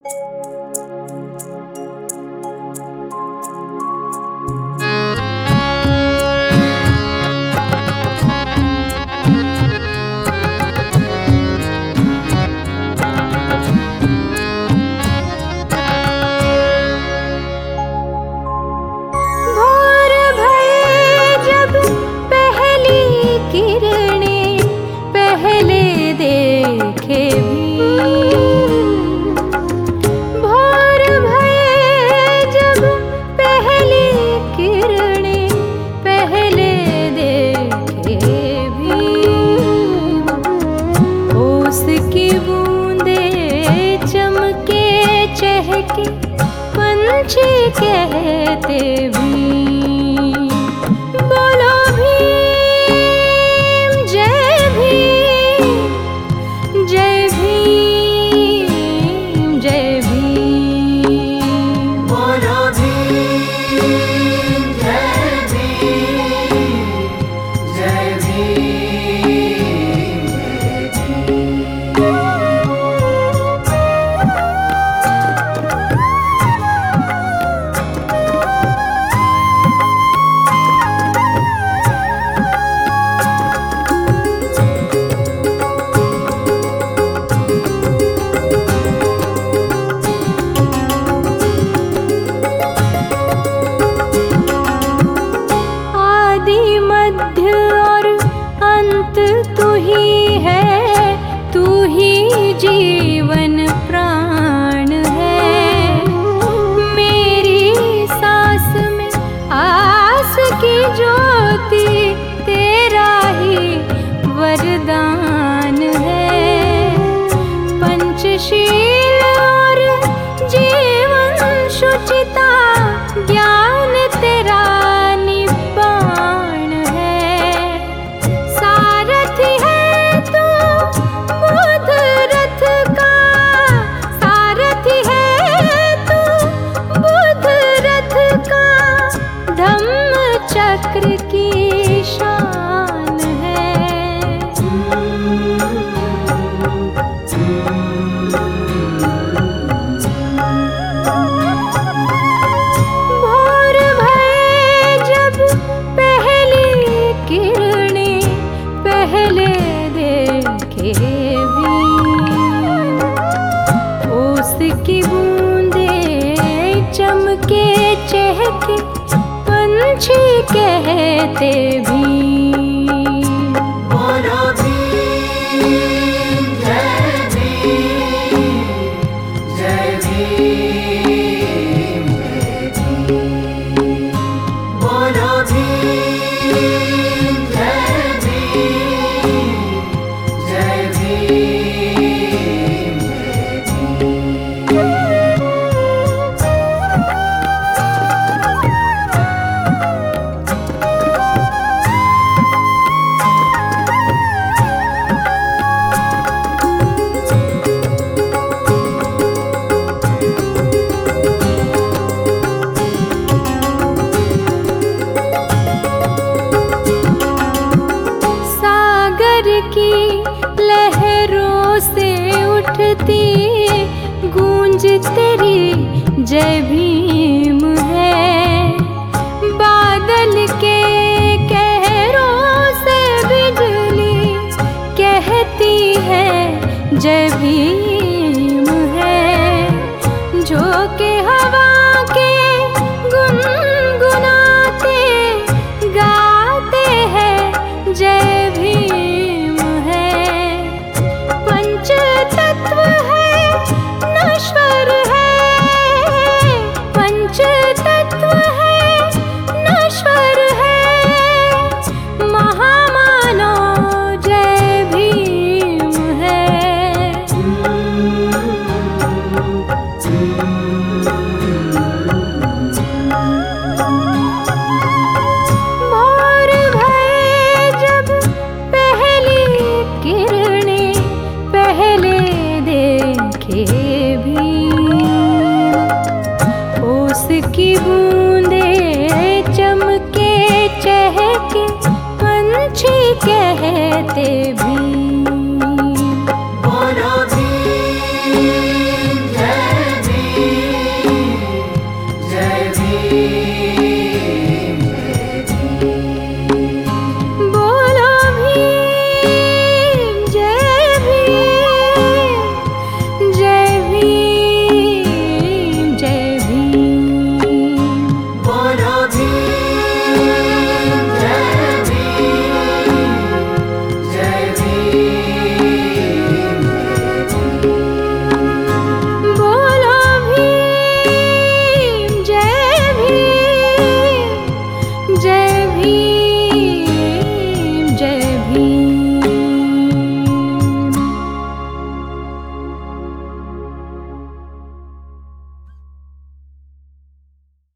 पंछी कहते भीम, बोलो भीम, जय भीम, जय भीम, जय भीम, बोलो भीम, जय भीम, जय भीम, जय भीम। तू ही है, तू ही जीवन प्राण है, मेरी सांस में आस की ज्योति तेरा ही वरदान है। पंचशील और जीवन शुचिता ज्ञान तेरा निबाण है। सारथी है तू बुध रथ का, सारथी है तू बुध रथ का, धम्म चक्र की शान है। भोर भये जब पहली किरणें पहले देखे भीम, ओस की बूंदे चमके चहके पंछी कहते भीम, बोलो भीम, जय भीम, जय भीम, जय भीम, बोलो भीम, जय भीम, जय भीम, जय भीम। की लहरों से उठती गूंज तेरी जय भीम है। बादल के कहरों से बिजली कहती है जय भीम है। झोंके हवा के गुनगुनाते गाते हैं जय भीम है। पंचतत्व है नश्वर है, पंचतत्व है नश्वर है, महामानव जय भीम है। भोर भये जब पहली किरणें पहले देखे भीम, ओस की बूंदे चमके चहके पंछी कहते भीम, बोलो भीम, जय भी